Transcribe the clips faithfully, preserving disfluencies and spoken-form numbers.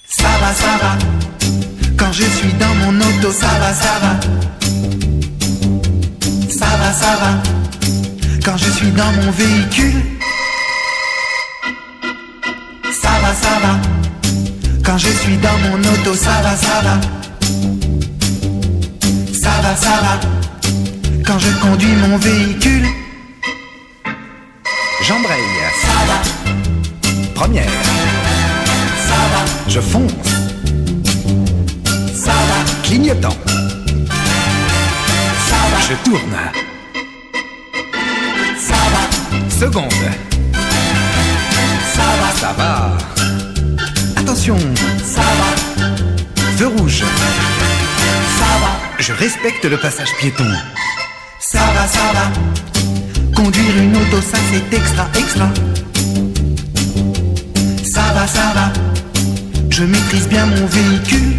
Ça va, ça va. Quand je suis dans mon auto, ça va, ça va. Ça va, ça va. Quand je suis dans mon véhicule, ça va, ça va. Quand je suis dans mon auto, ça va, ça va. Ça va, ça va. Quand je conduis mon véhicule, j'embraye. Ça va. Première. Ça va. Je fonce. Ça va. Clignotant. Ça va. Je tourne. Ça va. Seconde. Ça va. Ça va. Attention. Ça va. Feu rouge. Ça va. Je respecte le passage piéton. Ça va, ça va. Conduire une auto, ça c'est extra, extra. Ça va, ça va. Je maîtrise bien mon véhicule.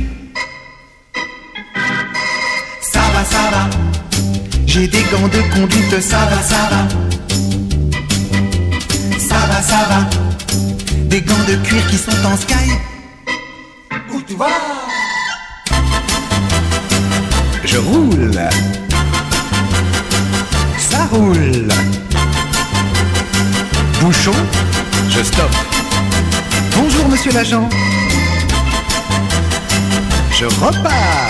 Ça va, ça va. J'ai des gants de conduite, ça va, ça va. Ça va, ça va. Des gants de cuir qui sont en sky. Où tu vas? Je roule. Ça roule. Bouchon, je stoppe. Bonjour monsieur l'agent. Je repars.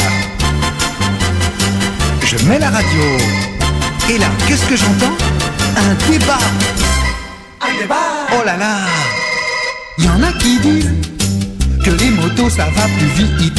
Je mets la radio. Et là, qu'est-ce que j'entends? Un débat. Un débat. Oh là là. Il y en a qui disent que les motos ça va plus vite.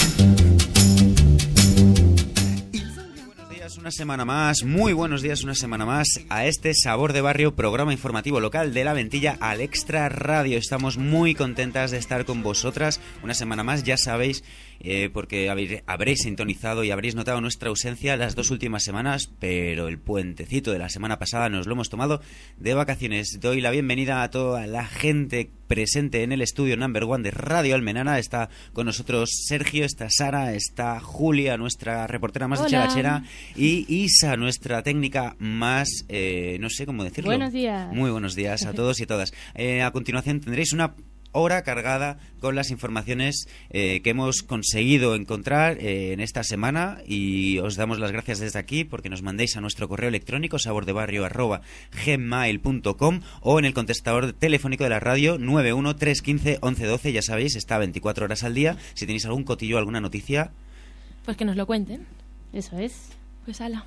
Una semana más, muy buenos días, una semana más a este Sabor de Barrio, programa informativo local de La Ventilla al Extra Radio. Estamos muy contentas de estar con vosotras una semana más, ya sabéis, eh, porque habréis, habréis sintonizado y habréis notado nuestra ausencia las dos últimas semanas, pero el puentecito de la semana pasada nos lo hemos tomado de vacaciones. Doy la bienvenida a toda la gente presente en el estudio number one de Radio Almenara. Está con nosotros Sergio, está Sara, está Julia, nuestra reportera más dicharachera, y Isa, nuestra técnica más, eh, no sé cómo decirlo. Buenos días. Muy buenos días a todos y a todas. Eh, a continuación tendréis una hora cargada con las informaciones eh, que hemos conseguido encontrar eh, en esta semana, y os damos las gracias desde aquí porque nos mandéis a nuestro correo electrónico sabordebarrio arroba gmail punto com o en el contestador telefónico de la radio nueve uno tres uno cinco once doce. Ya sabéis, está veinticuatro horas al día. Si tenéis algún cotillo, alguna noticia, pues que nos lo cuenten. Eso es. Pues ala.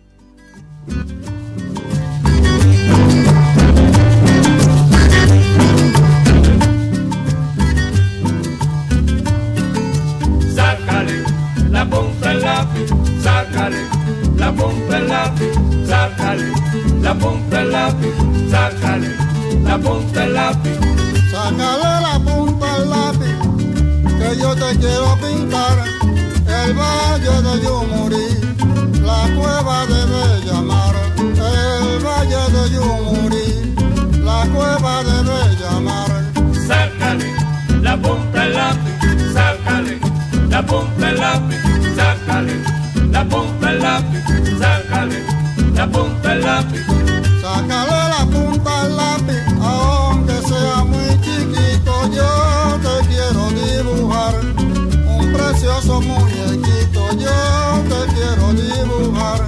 Sácale la punta del lápiz, sácale la punta del lápiz, sácale la punta del lápiz, sácale la punta del lápiz. Sácale la punta del lápiz, que yo te quiero pintar el valle de Yumurí, la cueva de Bellamar, el valle de Yumurí, la cueva de Bellamar. Sácale la punta del lápiz, sácale la punta del lápiz, sácale la punta del lápiz, sácale la punta del lápiz. Sácale la punta del lápiz, aunque sea muy chiquito, yo te quiero dibujar un precioso muñequito, yo te quiero dibujar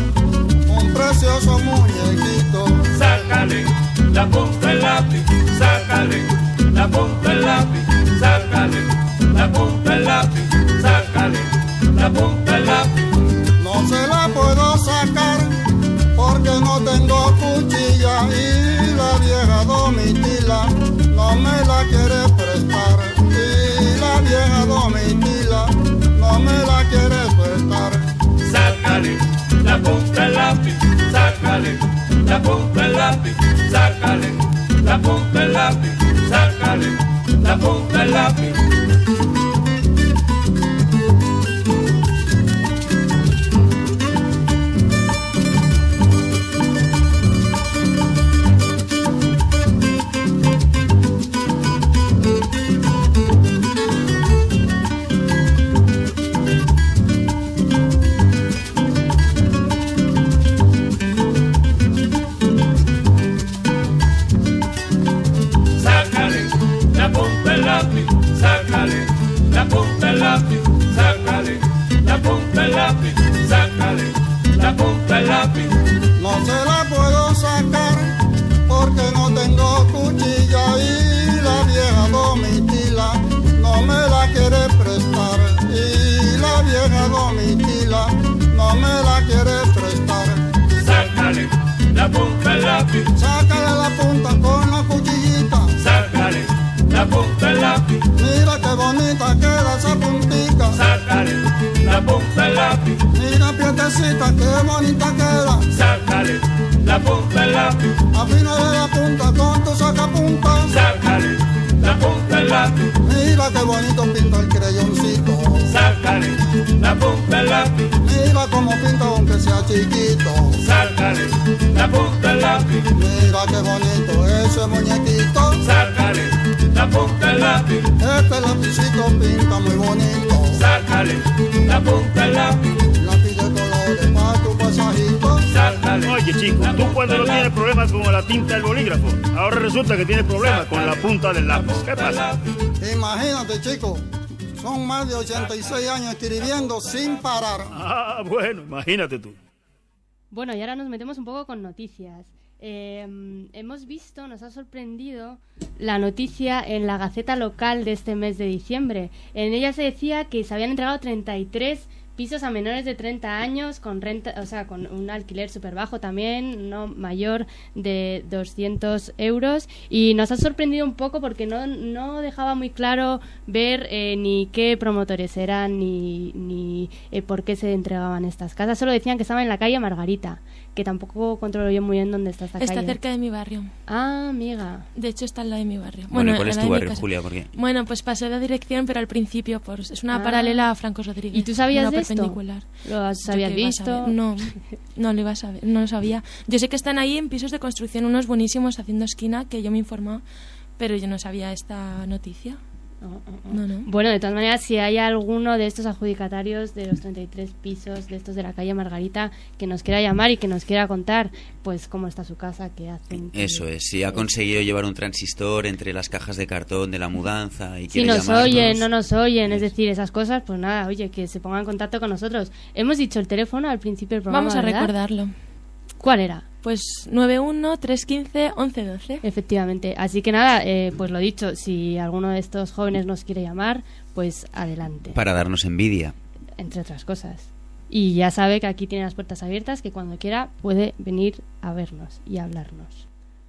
un precioso muñequito. Sácale la punta del lápiz, sácale la punta del lápiz, sácale la punta del lápiz, sácale la punta del lápiz. No se la puedo sacar porque no tengo cuchilla y la vieja Domitila no me la quiere prestar, y la vieja Domitila no me la quiere prestar. Sácale la punta del lápiz, sácale la punta del lápiz, sácale la punta del lápiz, sácale la punta del lápiz. Sácale la punta del lápiz, sácale bonita queda esa puntica. Sácale la punta del lápiz. Mira, pietecita, qué bonita queda. Sácale la punta del lápiz. Afínale la punta con tu sacapunta. Sácale la punta del lápiz. Mira qué bonito pinta el crayoncito. Sácale la punta del lápiz. Mira cómo pinta aunque sea chiquito. Sácale la punta del lápiz. Mira qué bonito ese muñequito. Sácale la punta del lápiz. Este lapicito pinta muy bonito. Sácale la punta del lápiz. Lápiz de colores para tu pasajito. Sácale. Oye, chico, tú cuando no tienes problemas con la tinta del bolígrafo, ahora resulta que tienes problemas con la punta del lápiz. ¿Qué pasa? Imagínate, chico, son más de ochenta y seis años escribiendo sin parar. Ah, bueno, imagínate tú. Bueno, y ahora nos metemos un poco con noticias. Eh, hemos visto, nos ha sorprendido la noticia en la Gaceta local de este mes de diciembre. En ella se decía que se habían entregado treinta y tres pisos a menores de treinta años con renta, o sea, con un alquiler súper bajo también, no mayor de doscientos euros, y nos ha sorprendido un poco porque no, no dejaba muy claro ver eh, ni qué promotores eran ni, ni eh, por qué se entregaban estas casas. Solo decían que estaba en la calle Margarita, que tampoco controlo yo muy bien dónde está esta está calle. Está cerca de mi barrio. Ah, amiga. De hecho está al lado de mi barrio. Bueno, bueno ¿cuál es tu barrio, Julia? ¿Por qué? Bueno, pues pasé la dirección, pero al principio pues, es una Ah. paralela a Franco Rodríguez. ¿Y tú sabías una de esto? perpendicular. ¿Lo has- Yo habías qué iba a visto? saber. No, no lo iba a saber, no lo sabía. Yo sé que están ahí en pisos de construcción unos buenísimos haciendo esquina, que yo me he informado, pero yo no sabía esta noticia. Oh, oh, oh. No, no. Bueno, de todas maneras, si hay alguno de estos adjudicatarios de los treinta y tres pisos de estos de la calle Margarita que nos quiera llamar y que nos quiera contar, pues cómo está su casa, qué hacen. qué- Eso es, si ha conseguido llevar un transistor entre las cajas de cartón de la mudanza y Si quiere nos llamarnos. oyen, no nos oyen, es Eso. decir, esas cosas, pues nada, oye, que se pongan en contacto con nosotros. Hemos dicho el teléfono al principio del programa, Vamos a ¿verdad? recordarlo. ¿Cuál era? Pues nueve uno, tres uno cinco, once doce. Efectivamente. Así que nada, eh, pues lo dicho, si alguno de estos jóvenes nos quiere llamar, pues adelante, Para darnos envidia. entre otras cosas. Y ya sabe que aquí tiene las puertas abiertas, que cuando quiera puede venir a vernos y a hablarnos.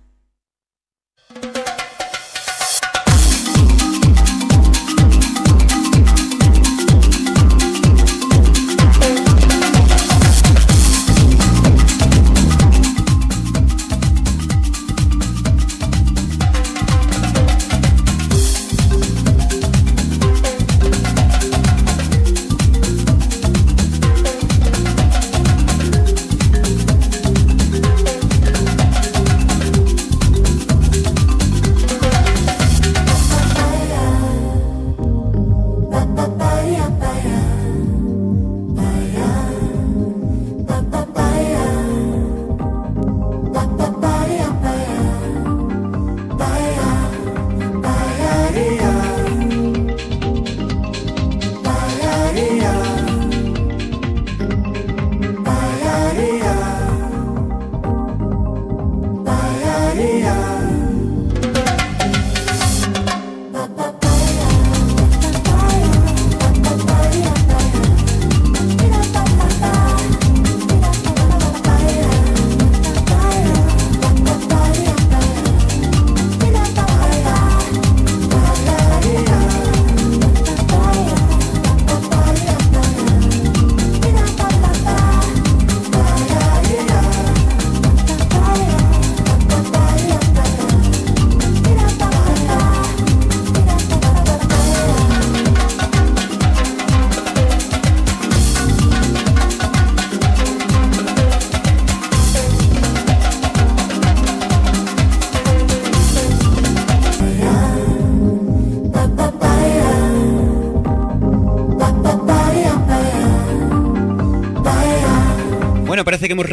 Bueno, parece que hemos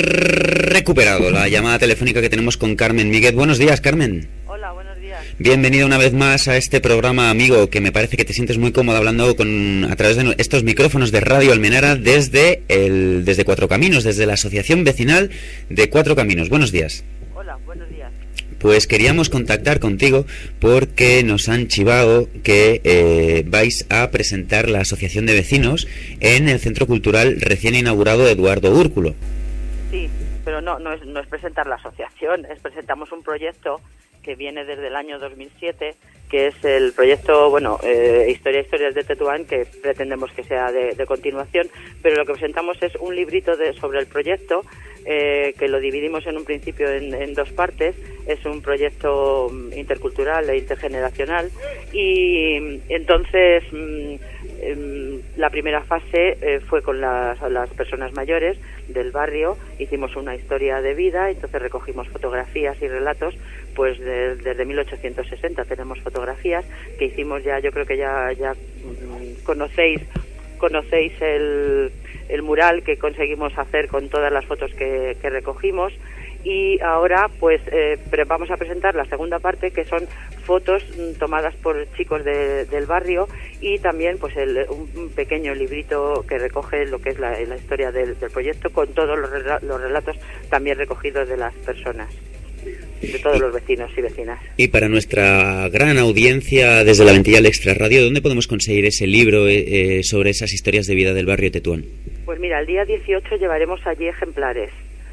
recuperado la llamada telefónica que tenemos con Carmen Míguez. Buenos días, Carmen. Hola, buenos días. Bienvenida una vez más a este programa, amigo, que me parece que te sientes muy cómodo hablando con a través de estos micrófonos de Radio Almenara desde el desde Cuatro Caminos, desde la Asociación Vecinal de Cuatro Caminos. Buenos días. Hola, buenos días. Pues queríamos contactar contigo porque nos han chivado que eh, vais a presentar la Asociación de Vecinos en el Centro Cultural recién inaugurado Eduardo Úrculo. Sí, pero no, no, es, no es presentar la asociación, es presentamos un proyecto que viene desde el año dos mil siete, que es el proyecto, bueno, eh, Historia Historias de Tetuán, que pretendemos que sea de, de continuación, pero lo que presentamos es un librito de, sobre el proyecto, eh, que lo dividimos en un principio en, en dos partes. Es un proyecto intercultural e intergeneracional, y entonces mmm, eh, la primera fase eh, fue con las, las personas mayores del barrio. Hicimos una historia de vida, entonces recogimos fotografías y relatos, pues de, desde mil ochocientos sesenta tenemos fotografías que hicimos ya, yo creo que ya, ya mmm, conocéis conocéis el, el mural que conseguimos hacer con todas las fotos que, que recogimos. Y ahora pues eh, vamos a presentar la segunda parte, que son fotos mm, tomadas por chicos de, del barrio, y también pues el, un, un pequeño librito que recoge lo que es la, la historia del, del proyecto, con todos los, rela los relatos también recogidos de las personas, de todos los vecinos y vecinas. Y para nuestra gran audiencia desde la Ventilla al Extra Radio, ¿dónde podemos conseguir ese libro eh, sobre esas historias de vida del barrio de Tetuán? Pues mira, el día dieciocho llevaremos allí ejemplares.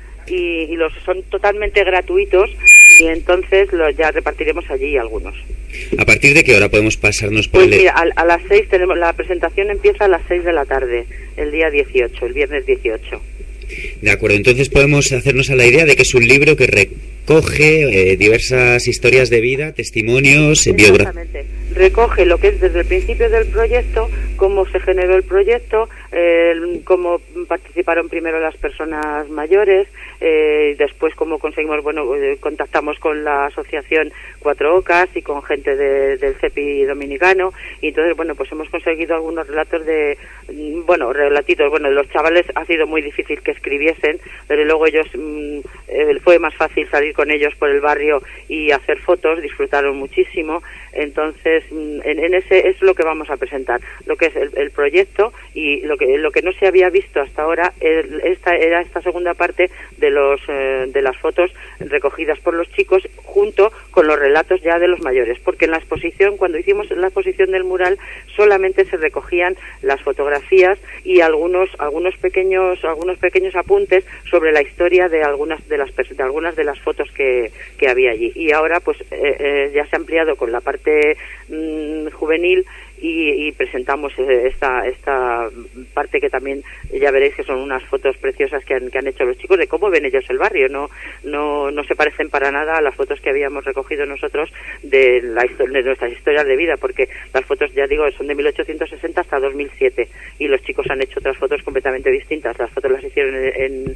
Y, y los son totalmente gratuitos, y entonces los ya repartiremos allí algunos. ¿A partir de qué hora podemos pasarnos por pues el...? Mira, a, a las seis tenemos, la presentación empieza a las seis de la tarde, el día dieciocho, el viernes dieciocho. De acuerdo, entonces podemos hacernos a la idea de que es un libro que recoge eh, diversas historias de vida, testimonios, eh, biografías. Exactamente. Recoge lo que es desde el principio del proyecto, cómo se generó el proyecto, eh, cómo participaron primero las personas mayores, eh, después cómo conseguimos, bueno, eh, contactamos con la asociación Cuatro Ocas y con gente de, del C E P I dominicano, y entonces, bueno, pues hemos conseguido algunos relatos de, bueno, relatitos, bueno, los chavales ha sido muy difícil que escribiesen, pero luego ellos, mm, eh, fue más fácil salir con ellos por el barrio y hacer fotos, disfrutaron muchísimo. Entonces en, en ese es lo que vamos a presentar, lo que es el, el proyecto, y lo que lo que no se había visto hasta ahora el, esta era esta segunda parte de los eh, de las fotos recogidas por los chicos junto con los relatos ya de los mayores, porque en la exposición, cuando hicimos la exposición del mural, solamente se recogían las fotografías y algunos algunos pequeños algunos pequeños apuntes sobre la historia de algunas de las de algunas de las fotos que, que había allí, y ahora pues eh, eh, ya se ha ampliado con la parte mmm, juvenil, y, y presentamos esta esta parte que también ya veréis que son unas fotos preciosas que han, que han hecho los chicos de cómo ven ellos el barrio. No no no se parecen para nada a las fotos que habíamos recogido nosotros de, la, de nuestras historias de vida, porque las fotos, ya digo, son de mil ochocientos sesenta hasta dos mil siete, y los chicos han hecho otras fotos completamente distintas. Las fotos las hicieron en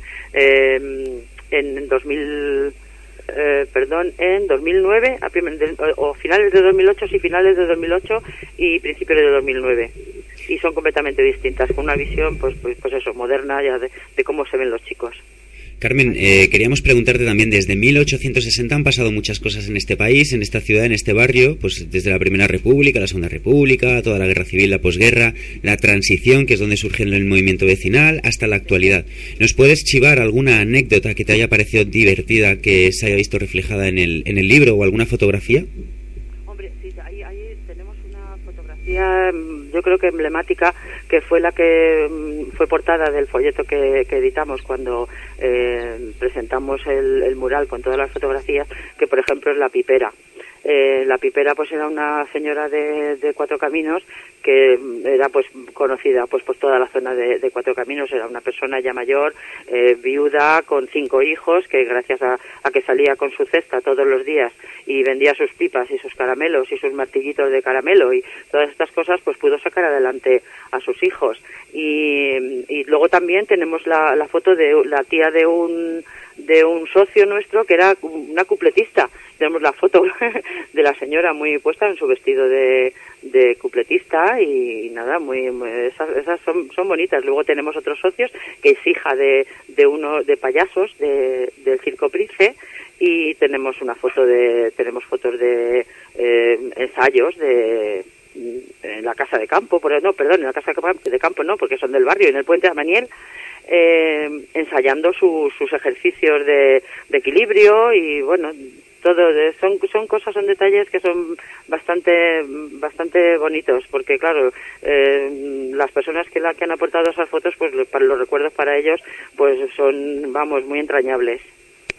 en, en, en dos mil Eh, perdón, en dos mil nueve, a primer, de, o, o finales de dos mil ocho, sí, finales de dos mil ocho y principios de dos mil nueve. Y son completamente distintas, con una visión, pues pues, pues eso, moderna ya de, de cómo se ven los chicos. Carmen, eh, queríamos preguntarte también, desde mil ochocientos sesenta han pasado muchas cosas en este país, en esta ciudad, en este barrio, pues desde la Primera República, la Segunda República, toda la Guerra Civil, la posguerra, la transición, que es donde surge el movimiento vecinal, hasta la actualidad. ¿Nos puedes chivar alguna anécdota que te haya parecido divertida, que se haya visto reflejada en el, en el libro, o alguna fotografía? Hombre, sí, ahí, ahí tenemos una fotografía, yo creo que emblemática, que fue la que fue portada del folleto que, que editamos cuando eh, presentamos el, el mural con todas las fotografías, que por ejemplo es la pipera. Eh, la pipera pues era una señora de, de Cuatro Caminos que era pues conocida pues por toda la zona de, de Cuatro Caminos. Era una persona ya mayor, eh, viuda, con cinco hijos, que gracias a, a que salía con su cesta todos los días y vendía sus pipas y sus caramelos y sus martillitos de caramelo y todas estas cosas, pues pudo sacar adelante a sus hijos. Y, y luego también tenemos la, la foto de la tía de un de un socio nuestro que era una cupletista. Tenemos la foto de la señora muy puesta en su vestido de, de cupletista y, y nada, muy, muy esas, esas son, son bonitas. Luego tenemos otros socios que es hija de, de uno de payasos de, del Circo Price, y tenemos una foto de tenemos fotos de eh, ensayos de en la casa de campo, por, no, perdón, en la casa de campo no, porque son del barrio, en el Puente de Amaniel, eh, ensayando su, sus ejercicios de, de equilibrio y bueno, todo de, son son cosas, son detalles que son bastante bastante bonitos, porque claro, eh, las personas que la que han aportado esas fotos, pues para los recuerdos para ellos, pues son, vamos, muy entrañables.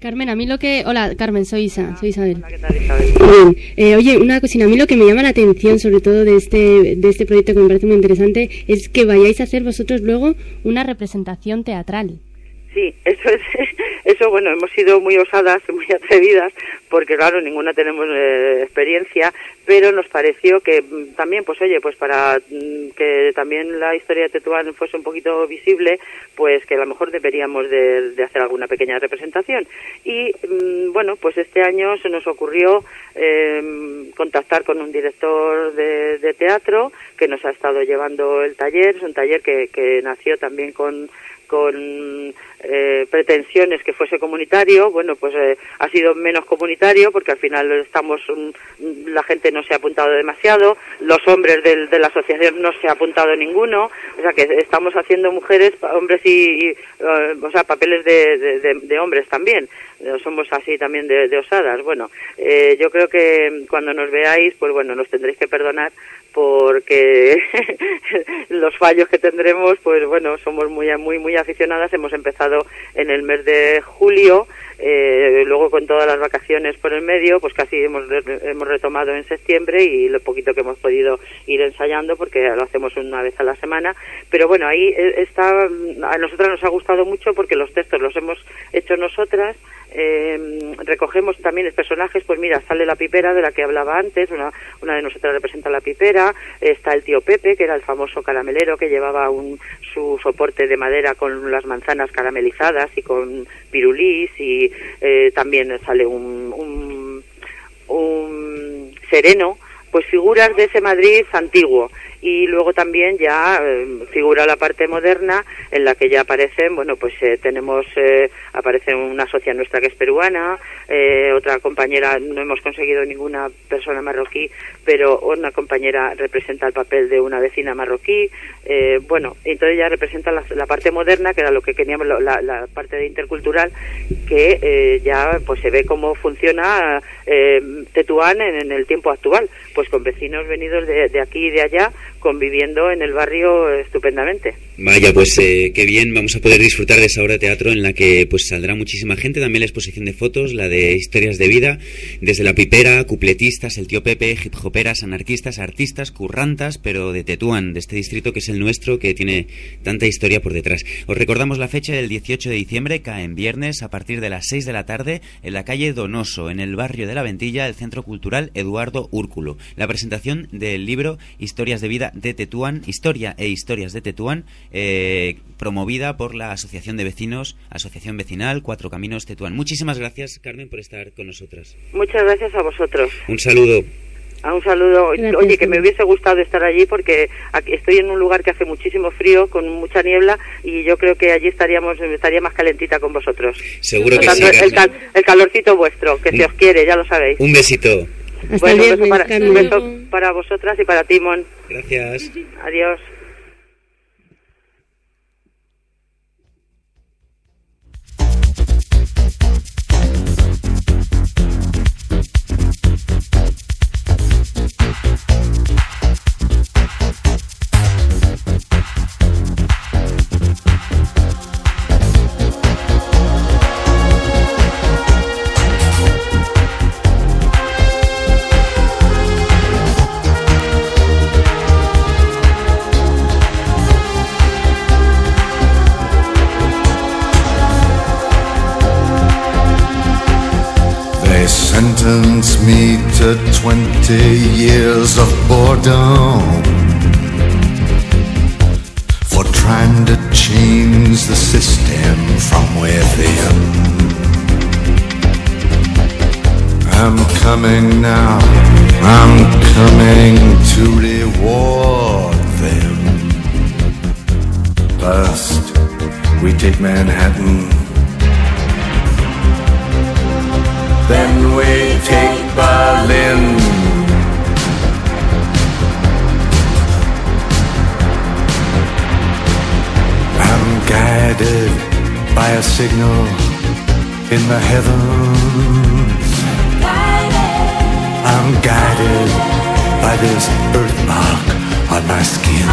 Carmen, a mí lo que... Hola, Carmen, soy Isa, soy Isabel. Hola, ¿qué tal, Isabel? Bien. Eh, oye, una cosina, a mí lo que me llama la atención, sobre todo de este, de este proyecto que me parece muy interesante, es que vayáis a hacer vosotros luego una representación teatral. Sí, eso es, eso bueno, hemos sido muy osadas, muy atrevidas, porque claro, ninguna tenemos eh, experiencia, pero nos pareció que mm, también, pues oye, pues para mm, que también la historia de Tetuán fuese un poquito visible, pues que a lo mejor deberíamos de, de hacer alguna pequeña representación. Y mm, bueno, pues este año se nos ocurrió eh, contactar con un director de, de teatro que nos ha estado llevando el taller. Es un taller que, que nació también con con eh, pretensiones que fuese comunitario. Bueno, pues eh, ha sido menos comunitario porque al final estamos um, la gente no se ha apuntado demasiado, los hombres del, de la asociación no se ha apuntado ninguno, o sea que estamos haciendo mujeres, hombres y, y uh, o sea, papeles de, de, de, de hombres también. Somos así también de, de osadas. Bueno, eh, yo creo que cuando nos veáis, pues bueno, nos tendréis que perdonar porque los fallos que tendremos, pues bueno, somos muy muy muy aficionadas. Hemos empezado en el mes de julio, eh, luego con todas las vacaciones por el medio, pues casi hemos hemos retomado en septiembre y lo poquito que hemos podido ir ensayando, porque lo hacemos una vez a la semana. Pero bueno, ahí está, a nosotras nos ha gustado mucho porque los textos los hemos hecho nosotras. Eh, recogemos también los personajes, pues mira, sale la pipera de la que hablaba antes, una, una de nosotras representa la pipera, está el tío Pepe, que era el famoso caramelero que llevaba un, su soporte de madera con las manzanas caramelizadas y con pirulís, y eh, también sale un, un, un sereno, pues figuras de ese Madrid antiguo. Y luego también ya eh, figura la parte moderna, en la que ya aparecen, bueno, pues eh, tenemos, eh, aparece una socia nuestra que es peruana, eh, otra compañera, no hemos conseguido ninguna persona marroquí, pero una compañera representa el papel de una vecina marroquí, eh, bueno, entonces ya representa la, la parte moderna, que era lo que queríamos, la, la parte de intercultural, que eh, ya pues se ve cómo funciona eh, Tetuán en, en el tiempo actual, pues con vecinos venidos de, de aquí y de allá, conviviendo en el barrio estupendamente. Vaya, pues eh, qué bien, vamos a poder disfrutar de esa obra de teatro en la que pues saldrá muchísima gente, también la exposición de fotos, la de historias de vida, desde la pipera, cupletistas, el tío Pepe, hip hoperas, anarquistas, artistas, currantas, pero de Tetuán, de este distrito que es el nuestro, que tiene tanta historia por detrás. Os recordamos la fecha del dieciocho de diciembre, cae en viernes, a partir de las seis de la tarde, en la calle Donoso, en el barrio de La Ventilla, el Centro Cultural Eduardo Úrculo. La presentación del libro Historias de vida de Tetuán, Historia e Historias de Tetuán, eh, promovida por la Asociación de Vecinos, Asociación Vecinal Cuatro Caminos Tetuán. Muchísimas gracias, Carmen, por estar con nosotras. Muchas gracias a vosotros. Un saludo. A un saludo. Gracias. Oye, que me hubiese gustado estar allí porque aquí estoy en un lugar que hace muchísimo frío, con mucha niebla, y yo creo que allí estaríamos estaría más calentita con vosotros. Seguro que sí, el, cal, el calorcito vuestro, que un, se os quiere, ya lo sabéis. Un besito. Hasta bueno, bien, un beso, para, un beso para vosotras y para Timón. Gracias. Adiós. Sentence me to twenty years of boredom for trying to change the system from within. I'm coming now, I'm coming to reward them. First, we take Manhattan, then we take Berlin. I'm guided by a signal in the heavens. I'm guided by this birthmark on my skin.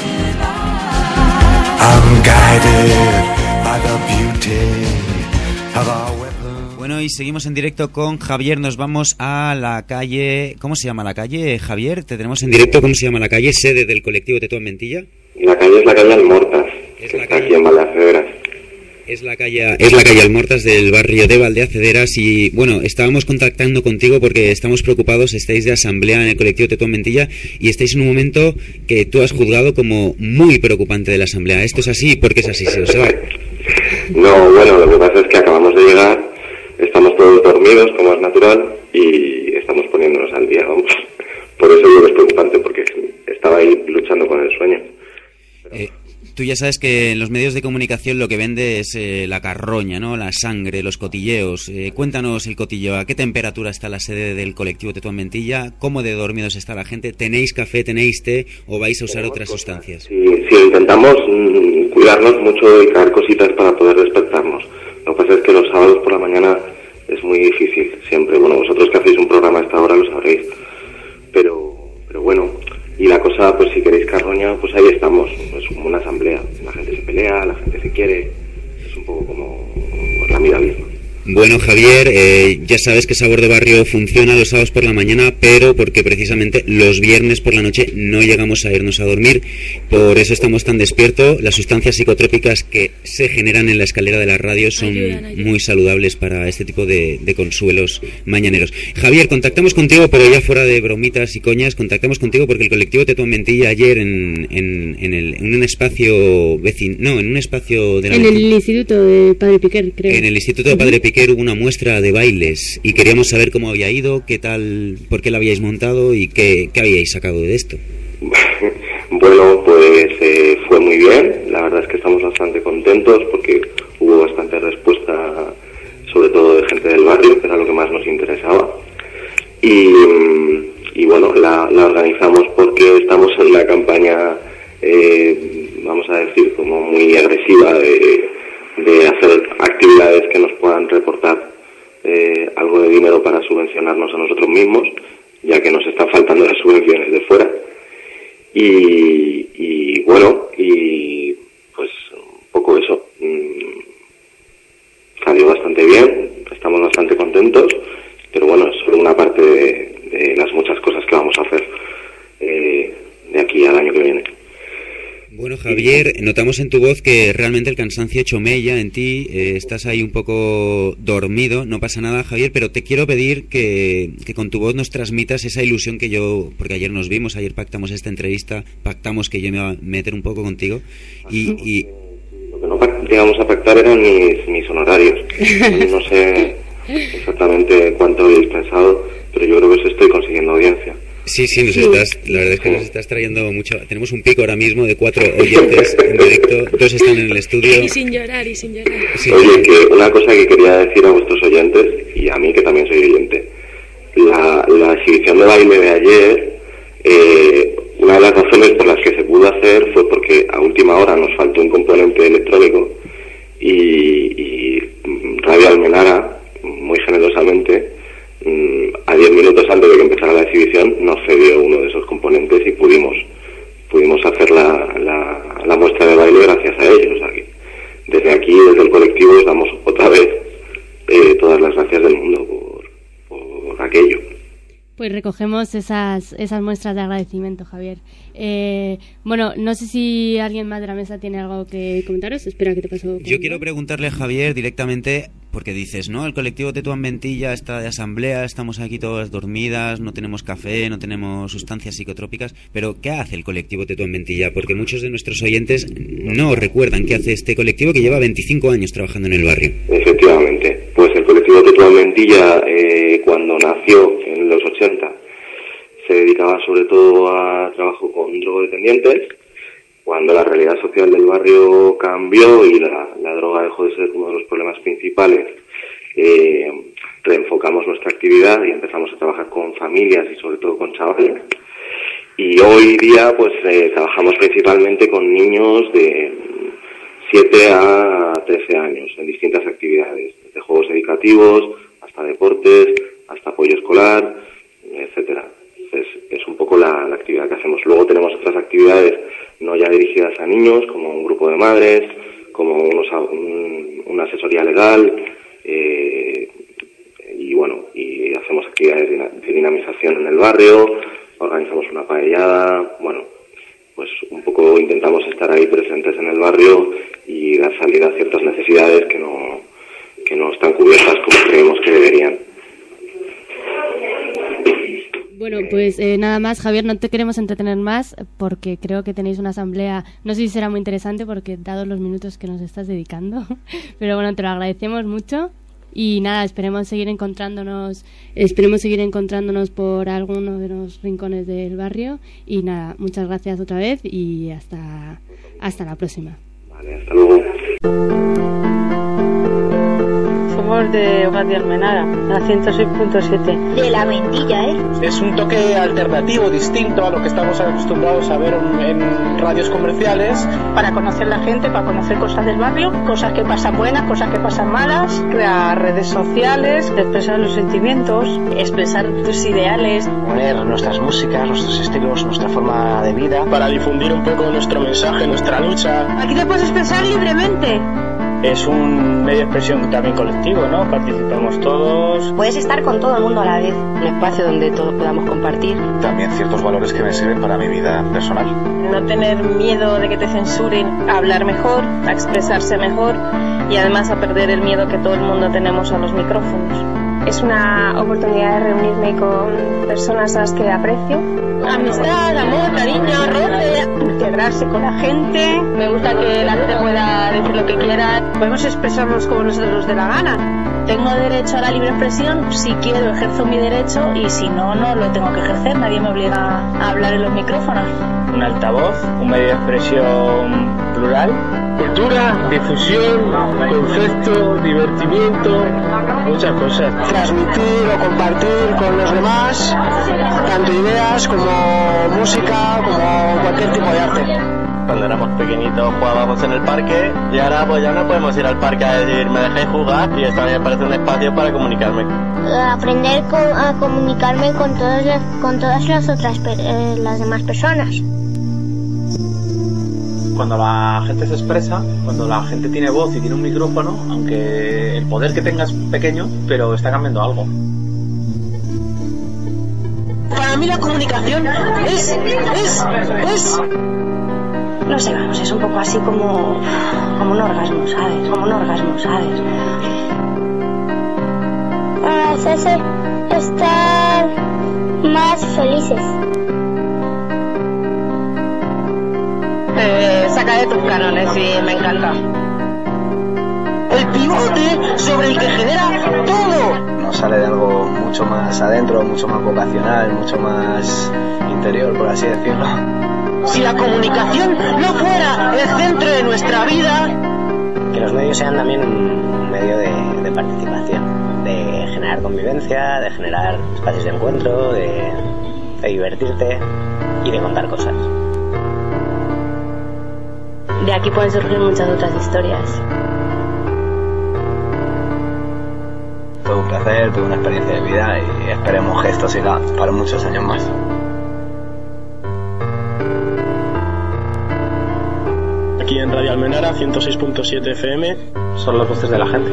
I'm guided by the beauty Bueno, y seguimos en directo con Javier. Nos vamos a la calle... ¿Cómo se llama la calle, Javier? Te tenemos en directo. ¿Cómo se llama la calle? Sede del colectivo Tetuán Mentilla. La calle es la calle Almortas, es que la está calle... aquí en Valdeacederas. Es la calle, es la calle Almortas del barrio de Valdeacederas y, bueno, estábamos contactando contigo porque estamos preocupados, estáis de asamblea en el colectivo Tetuán Mentilla y estáis en un momento que tú has juzgado como muy preocupante de la asamblea. ¿Esto es así? ¿Por qué es así? ¿Se lo sabe? No, bueno, lo que pasa es que acabamos de llegar, estamos todos dormidos, como es natural, y estamos poniéndonos al día, vamos. Por eso digo que es preocupante, porque estaba ahí luchando con el sueño. Eh, tú ya sabes que en los medios de comunicación lo que vende es eh, la carroña, ¿no? La sangre, los cotilleos. Eh, cuéntanos el cotilleo. ¿A qué temperatura está la sede del colectivo Tetuán Mentilla? ¿Cómo de dormidos está la gente? ¿Tenéis café, tenéis té o vais a usar otras sustancias? Sí, sí, intentamos mm, cuidarnos mucho y caer cositas para poder despertarnos. Lo que pasa es que los sábados por la mañana es muy difícil, siempre. Bueno, vosotros que hacéis un programa a esta hora lo sabréis. Pero, pero bueno, y la cosa, pues si queréis carroña, pues ahí estamos. Es como una asamblea. La gente se pelea, la gente se quiere. Es un poco como pues, la vida misma. Bueno, Javier, eh, ya sabes que Sabor de Barrio funciona los sábados por la mañana, pero porque precisamente los viernes por la noche no llegamos a irnos a dormir, por eso estamos tan despiertos. Las sustancias psicotrópicas que se generan en la escalera de la radio son ayudan, ayudan. muy saludables para este tipo de, de consuelos mañaneros. Javier, contactamos contigo, pero ya fuera de bromitas y coñas, contactamos contigo porque el colectivo Tetuán Mentilla ayer en, en, en, el, en un espacio vecino, no, en un espacio de la en el Instituto de Padre Piquer, creo. En el Instituto de Padre Piquer hubo una muestra de bailes y queríamos saber cómo había ido, qué tal, por qué la habíais montado y qué, qué habíais sacado de esto. Bueno, pues eh, fue muy bien, la verdad es que estamos bastante contentos porque hubo bastante respuesta, sobre todo de gente del barrio, que era lo que más nos interesaba. Y, y bueno, la, la organizamos porque estamos en una campaña, eh, vamos a decir, como muy agresiva de... de hacer actividades que nos puedan reportar eh, algo de dinero para subvencionarnos a nosotros mismos, ya que nos están faltando las subvenciones de fuera. Y, y bueno, y pues un poco eso. Mm, salió bastante bien, estamos bastante contentos, pero bueno, es solo una parte de, de las muchas cosas que vamos a hacer eh, de aquí al año que viene. Bueno, Javier, notamos en tu voz que realmente el cansancio ha hecho mella en ti, eh, estás ahí un poco dormido, no pasa nada, Javier, pero te quiero pedir que, que con tu voz nos transmitas esa ilusión que yo, porque ayer nos vimos, ayer pactamos esta entrevista, pactamos que yo me iba a meter un poco contigo y... y... Lo que no llegamos a pactar eran mis, mis honorarios, no sé exactamente cuánto habéis pensado, pero yo creo que os estoy consiguiendo audiencia. Sí, sí, nos estás, la verdad es que nos estás trayendo mucho. Tenemos un pico ahora mismo de cuatro oyentes en directo, dos están en el estudio. Y sin llorar, y sin llorar. Sí. Oye, que una cosa que quería decir a vuestros oyentes, y a mí que también soy oyente, la, la exhibición de baile de ayer, eh, una de las razones por las que se pudo hacer fue porque a última hora nos faltó un componente electrónico y, y Radio Almenara, muy generosamente, a diez minutos antes de que empezara la exhibición nos cedió uno de esos componentes y pudimos pudimos hacer la, la, la muestra de baile gracias a ellos. O sea que desde aquí, desde el colectivo, os damos otra vez eh, todas las gracias del mundo por, por aquello. Pues recogemos esas esas muestras de agradecimiento, Javier. Eh, bueno, no sé si alguien más de la mesa tiene algo que comentaros. Espera, que te paso. Con... Yo quiero preguntarle a Javier directamente, porque dices, ¿no? El colectivo Tetuán Mentilla está de asamblea, estamos aquí todas dormidas, no tenemos café, no tenemos sustancias psicotrópicas, pero ¿qué hace el colectivo Tetuán Mentilla? Porque muchos de nuestros oyentes no recuerdan qué hace este colectivo que lleva veinticinco años trabajando en el barrio. Efectivamente, pues el colectivo Tetuán Mentilla, eh, cuando nació en los ochenta, se dedicaba sobre todo a trabajo con drogodependientes. Cuando la realidad social del barrio cambió y la, la droga dejó de ser uno de los problemas principales, eh, reenfocamos nuestra actividad y empezamos a trabajar con familias y sobre todo con chavales. Y hoy día pues eh, trabajamos principalmente con niños de siete a trece años en distintas actividades, desde juegos educativos hasta deportes, hasta apoyo escolar, etcétera. Es, es un poco la, la actividad que hacemos. Luego tenemos otras actividades no ya dirigidas a niños, como un grupo de madres, como unos, un, una asesoría legal, eh, y bueno, y hacemos actividades de dinamización en el barrio, organizamos una paellada, bueno, pues un poco intentamos estar ahí presentes en el barrio y dar salida a ciertas necesidades que no, que no están cubiertas como creemos que deberían. Bueno, pues eh, nada más, Javier, no te queremos entretener más porque creo que tenéis una asamblea, no sé si será muy interesante porque dados los minutos que nos estás dedicando, pero bueno, te lo agradecemos mucho y nada, esperemos seguir encontrándonos, esperemos seguir encontrándonos por alguno de los rincones del barrio y nada, muchas gracias otra vez y hasta, hasta la próxima. Vale, hasta luego. Somos de Radio Almenara, la ciento seis punto siete. De la Ventilla, ¿eh? Es un toque alternativo, distinto a lo que estamos acostumbrados a ver en, en radios comerciales. Para conocer la gente, para conocer cosas del barrio, cosas que pasan buenas, cosas que pasan malas, crear redes sociales, expresar los sentimientos, expresar tus ideales. Poner nuestras músicas, nuestros estilos, nuestra forma de vida. Para difundir un poco nuestro mensaje, nuestra lucha. Aquí te puedes expresar libremente. Es un medio de expresión también colectivo, ¿no? Participamos todos. Puedes estar con todo el mundo a la vez. Un espacio donde todos podamos compartir. También ciertos valores que me sirven para mi vida personal. No tener miedo de que te censuren, a hablar mejor, a expresarse mejor y además a perder el miedo que todo el mundo tenemos a los micrófonos. Es una oportunidad de reunirme con personas a las que aprecio. Amistad, amor, cariño, roce, integrarse con la gente. Me gusta que la gente pueda decir lo que quiera. Podemos expresarnos como nosotros nos dé la gana. Tengo derecho a la libre expresión, si quiero ejerzo mi derecho y si no, no lo tengo que ejercer, nadie me obliga a hablar en los micrófonos. Un altavoz, un medio de expresión plural. Cultura, difusión, concepto, divertimiento, muchas cosas. Transmitir o compartir con los demás, tanto ideas como música, como cualquier tipo de arte. Cuando éramos pequeñitos jugábamos en el parque y ahora pues ya no podemos ir al parque a decir me dejéis jugar y esto a mí me parece un espacio para comunicarme. Aprender a comunicarme con todas las, con todas las otras eh, las demás personas. Cuando la gente se expresa, cuando la gente tiene voz y tiene un micrófono, aunque el poder que tenga es pequeño, pero está cambiando algo. Para mí la comunicación es, es, es... No sé, vamos, es un poco así como, como un orgasmo, ¿sabes? Como un orgasmo, ¿sabes? Nos hace estar más felices. Eh, saca de tus cánones y me encanta. El pivote sobre el que genera todo. Nos sale de algo mucho más adentro, mucho más vocacional, mucho más interior, por así decirlo. Si la comunicación no fuera el centro de nuestra vida... Que los medios sean también un medio de, de participación, de generar convivencia, de generar espacios de encuentro, de, de divertirte y de contar cosas. De aquí pueden surgir muchas otras historias. Fue un placer, tuve una experiencia de vida y esperemos que esto siga para muchos años más. Aquí en Radio Almenara, ciento seis punto siete F M, son las voces de la gente.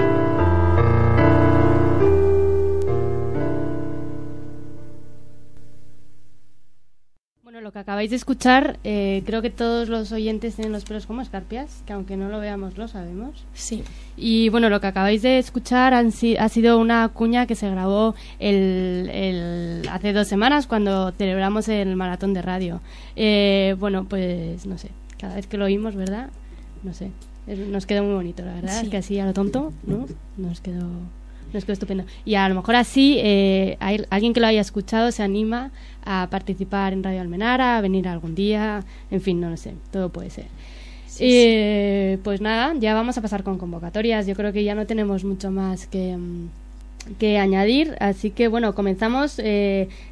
Bueno, lo que acabáis de escuchar, eh, creo que todos los oyentes tienen los pelos como escarpias, que aunque no lo veamos, lo sabemos. Sí. Y bueno, lo que acabáis de escuchar han si, ha sido una cuña que se grabó el, el, hace dos semanas cuando celebramos el maratón de radio. Eh, bueno, pues no sé. Cada vez que lo oímos, ¿verdad? No sé, es, nos quedó muy bonito, la verdad, sí. Es que así a lo tonto, ¿no? Nos quedó, nos quedó estupendo. Y a lo mejor así, eh, hay, alguien que lo haya escuchado se anima a participar en Radio Almenara, a venir algún día, en fin, no lo sé, todo puede ser. Sí, eh, sí. Pues nada, ya vamos a pasar con convocatorias. Yo creo que ya no tenemos mucho más que, que añadir, así que bueno, comenzamos... Eh,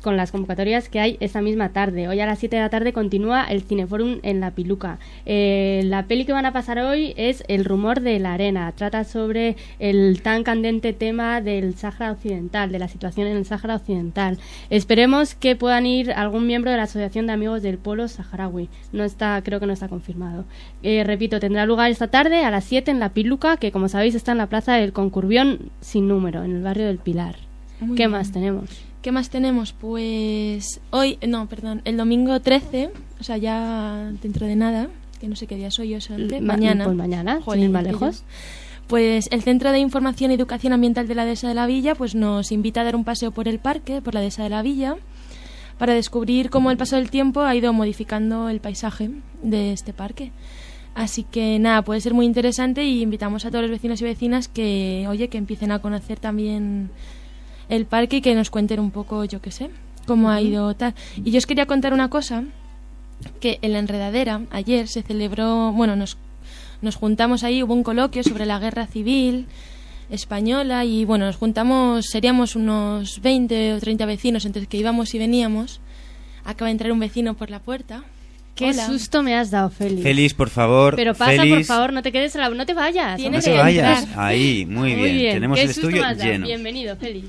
con las convocatorias que hay esta misma tarde. Hoy a las siete de la tarde continúa el Cineforum en La Piluca. Eh, la peli que van a pasar hoy es El rumor de la arena. Trata sobre el tan candente tema del Sáhara Occidental, de la situación en el Sáhara Occidental. Esperemos que puedan ir algún miembro de la Asociación de Amigos del Pueblo Saharaui. No está, creo que no está confirmado. Eh, repito, tendrá lugar esta tarde a las siete en La Piluca, que como sabéis está en la plaza del Concurbión sin número, en el barrio del Pilar. Muy ¿Qué bien. más tenemos? ¿Qué más tenemos? Pues hoy, no, perdón, el domingo trece, o sea, ya dentro de nada, que no sé qué día soy yo, solamente, Ma- mañana. Pues mañana, Jolín, sin ir más que yo. lejos. Pues el Centro de Información y Educación Ambiental de la Dehesa de la Villa pues nos invita a dar un paseo por el parque, por la Dehesa de la Villa, para descubrir cómo el paso del tiempo ha ido modificando el paisaje de este parque. Así que nada, puede ser muy interesante y invitamos a todos los vecinos y vecinas que, oye, que empiecen a conocer también el parque y que nos cuenten un poco, yo qué sé, cómo ha ido tal. Y yo os quería contar una cosa, que en la Enredadera ayer se celebró, bueno, nos, nos juntamos ahí, hubo un coloquio sobre la guerra civil española y bueno, nos juntamos, seríamos unos veinte o treinta vecinos entre que íbamos y veníamos. Acaba de entrar un vecino por la puerta. Qué Hola. susto me has dado, Félix. Félix, por favor. Pero pasa, Félix, por favor, no te quedes a la... No te vayas. No hombre. te vayas. Ahí, muy, Muy bien. bien. Tenemos Qué el susto estudio me has dado. lleno. Bienvenido, Félix.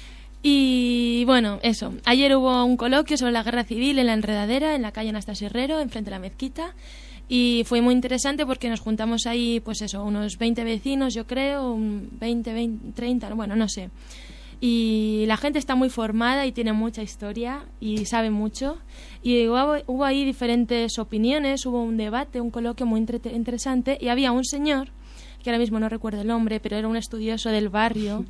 Y bueno, eso. Ayer hubo un coloquio sobre la guerra civil en la Enredadera, en la calle Anastasio Herrero, enfrente de la mezquita. Y fue muy interesante porque nos juntamos ahí, pues eso, unos veinte vecinos, yo creo, un veinte, veinte, treinta, bueno, no sé. Y la gente está muy formada y tiene mucha historia y sabe mucho. Y hubo, hubo ahí diferentes opiniones, hubo un debate, un coloquio muy entre- interesante. Y había un señor, que ahora mismo no recuerdo el nombre, pero era un estudioso del barrio.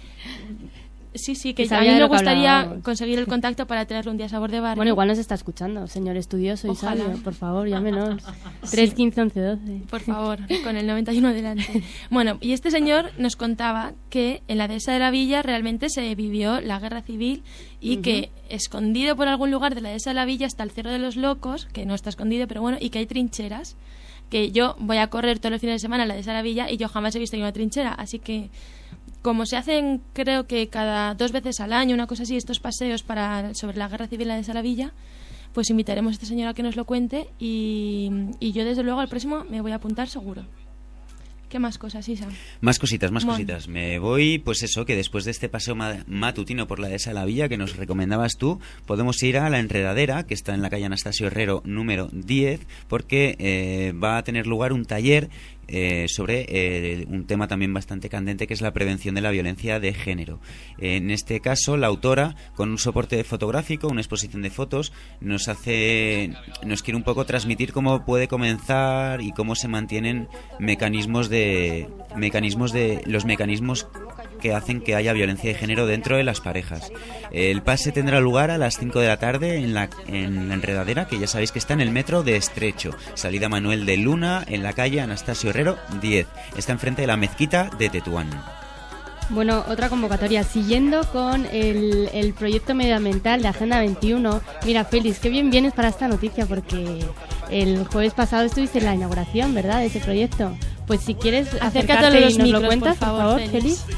Sí, sí, que Y a sabía mí de me lo que gustaría hablábamos. conseguir el contacto para traerle un día a Sabor de Barrio. Bueno, igual nos está escuchando, señor estudioso y Ojalá. sabio. Por favor, llámenos. tres quince once doce. Por favor, con el noventa y uno delante. Bueno, y este señor nos contaba que en la Dehesa de la Villa realmente se vivió la guerra civil y Ujú. que escondido por algún lugar de la Dehesa de la Villa está el Cerro de los Locos, que no está escondido, pero bueno, y que hay trincheras, que yo voy a correr todos los fines de semana en la Dehesa de la Villa y yo jamás he visto una trinchera, así que como se hacen, creo que cada dos veces al año, una cosa así, estos paseos para sobre la guerra civil en la Dehesa de la Villa, pues invitaremos a este señor a que nos lo cuente y, y yo desde luego al próximo me voy a apuntar seguro. ¿Qué más cosas, Isa? Más cositas, más Bueno. cositas. Me voy, pues eso, que después de este paseo ma- matutino por la Dehesa de la Villa que nos recomendabas tú, podemos ir a la Enredadera, que está en la calle Anastasio Herrero número diez, porque eh, va a tener lugar un taller eh, sobre eh, un tema también bastante candente, que es la prevención de la violencia de género. Eh, en este caso, la autora, con un soporte fotográfico, una exposición de fotos, nos hace, nos quiere un poco transmitir cómo puede comenzar y cómo se mantienen mecanismos de mecanismos de los mecanismos que hacen que haya violencia de género dentro de las parejas. El pase tendrá lugar a las cinco de la tarde en la, en la Enredadera, que ya sabéis que está en el metro de Estrecho, salida Manuel de Luna, en la calle Anastasio Herrero diez. Está enfrente de la mezquita de Tetuán. Bueno, otra convocatoria. Siguiendo con el, el proyecto medioambiental de Agenda veintiuno. Mira, Félix, qué bien vienes para esta noticia porque el jueves pasado estuviste en la inauguración, ¿verdad?, de ese proyecto. Pues si quieres Acércate acercarte a los y nos micros, lo cuentas, por por favor, favor, Félix. Félix.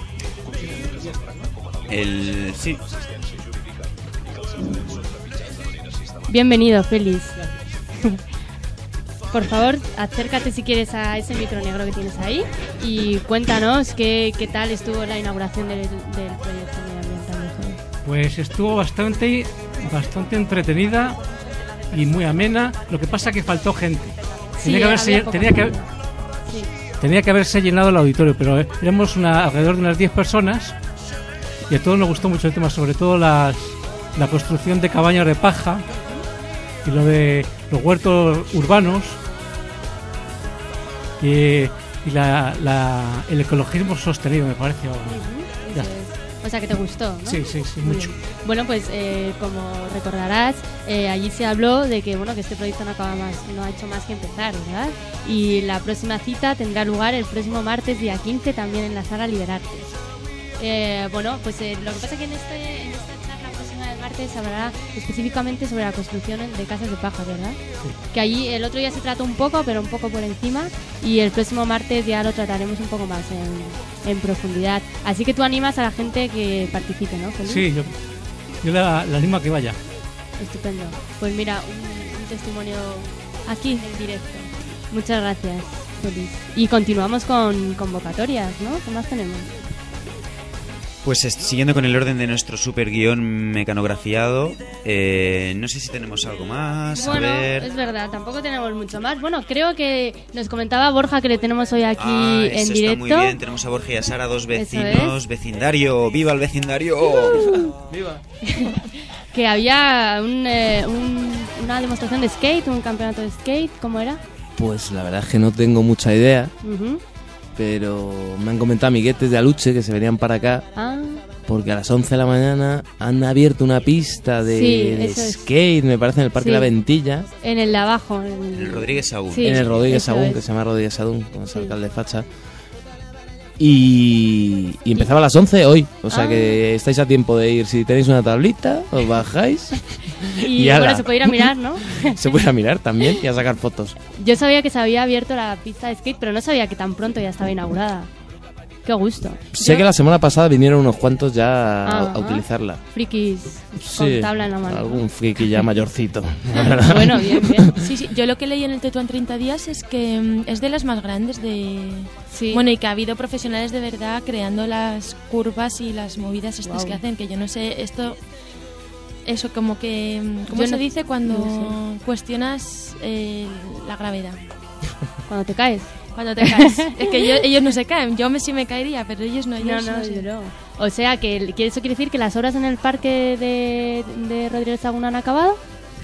El sí. Bienvenido, Félix. Por favor, acércate si quieres a ese micro negro que tienes ahí y cuéntanos qué, qué tal estuvo la inauguración del, del proyecto medioambiental del jueves. Pues estuvo bastante, bastante entretenida y muy amena. Lo que pasa que faltó gente. Sí, Tenía que haberse, había poca tenía que, gente. Sí. tenía que haberse llenado el auditorio, pero eh, éramos una, alrededor de unas diez personas y a todos nos gustó mucho el tema, sobre todo las, la construcción de cabañas de paja y lo de los huertos urbanos y, y la, la, el ecologismo sostenido, me parece. Vamos. Ya. O sea, que te gustó, ¿no? Sí, sí, sí, Muy mucho. bien. Bueno, pues eh, como recordarás, eh, allí se habló de que bueno que este proyecto no acaba más, no ha hecho más que empezar, ¿verdad? Y la próxima cita tendrá lugar el próximo martes, día quince, también en la sala Liberarte. Eh, bueno, pues eh, lo que pasa es que en, este, en esta charla próxima del martes se hablará específicamente sobre la construcción de casas de paja, ¿verdad? Sí. Que allí el otro día se trató un poco, pero un poco por encima, y el próximo martes ya lo trataremos un poco más en, en profundidad. Así que tú animas a la gente que participe, ¿no, Félix? Sí, yo, Yo la, la animo a que vaya. Estupendo. Pues mira, un, un testimonio aquí en directo. Muchas gracias, Feliz. Y continuamos con convocatorias, ¿no? ¿Qué más tenemos? Pues es, siguiendo con el orden de nuestro super guión mecanografiado, eh, no sé si tenemos algo más. Bueno, a ver. es verdad, tampoco tenemos mucho más. Bueno, creo que nos comentaba Borja que le tenemos hoy aquí ah, en eso directo. Está muy bien, tenemos a Borja y a Sara, dos vecinos, vecindario, ¡viva el vecindario! Uh, ¡Viva! Que había un, eh, un, una demostración de skate, un campeonato de skate, ¿cómo era? Pues la verdad es que no tengo mucha idea. Uh-huh. Pero me han comentado amiguetes de Aluche que se venían para acá ah. porque a las once de la mañana han abierto una pista de, sí, de skate, es. me parece, en el Parque sí. La Ventilla. En el de abajo. En el, el Rodríguez Sagún. Sí, en el Rodríguez Sagún, que se llama Rodríguez Sagún, con el sí. alcalde Facha. Y, y empezaba a las once hoy, o sea ah. que estáis a tiempo de ir. Si tenéis una tablita, os bajáis. Y, y bueno, se puede ir a mirar, ¿no? Se puede ir a mirar también y a sacar fotos. Yo sabía que se había abierto la pista de skate, pero no sabía que tan pronto ya estaba inaugurada. Qué gusto. Sé Yo... que la semana pasada vinieron unos cuantos ya a, a utilizarla. Frikis sí, con tabla en la mano. Algún friki ya mayorcito. Bueno, bien, bien. Sí, sí, yo lo que leí en el Tetuán treinta días es que um, es de las más grandes de... Sí. Bueno, y que ha habido profesionales de verdad creando las curvas y las movidas estas wow. que hacen, que yo no sé, esto... Eso, como que... ¿Cómo yo se no, dice cuando no sé. cuestionas eh, la gravedad? Cuando te caes. Cuando te caes. Es que yo, ellos no se caen. Yo me, sí me caería, pero ellos no. Ellos no, no, no, sé. no. O sea, que eso quiere decir que las obras en el parque de, de Rodríguez Sagún han acabado.